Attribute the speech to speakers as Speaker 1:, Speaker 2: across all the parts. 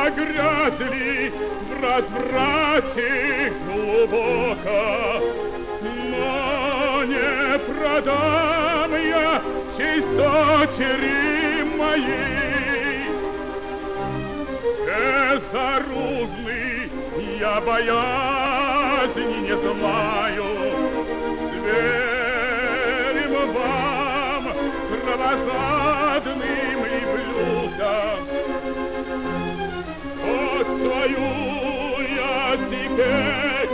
Speaker 1: погрязли в разврате глубоко, но не продам я честь дочери моей. Безоружный я боязни не знаю, верим вам, кровожадным и блюдам. Вот свою я теперь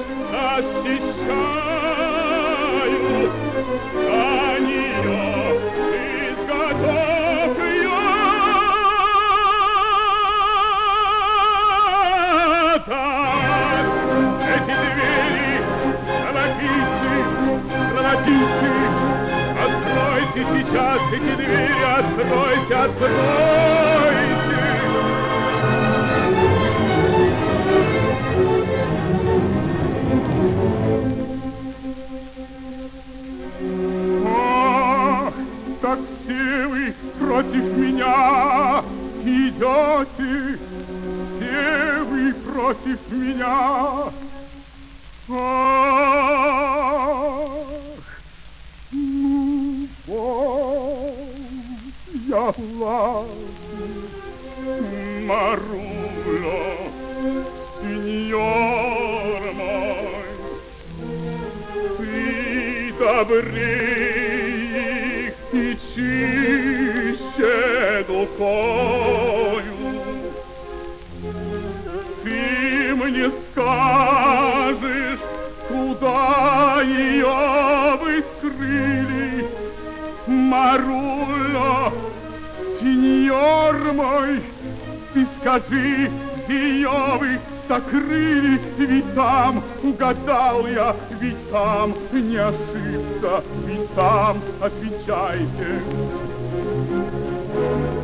Speaker 1: защищаю, за нее изготовь я так. Эти двери, кровопийцы, откройте сейчас эти двери, откройте, откройте. Ах, так все вы против меня идете, все вы против меня. Ах, ну, Бог, я ладно, Маруло, сеньор мой, ты добрее и чище душою. Ты мне скажешь, куда ее вы скрыли, Маруло, сеньор мой, ты скажи, где ее вы сокрыли, ведь там угадал я, ведь там не ошибся, ведь там отвечайте.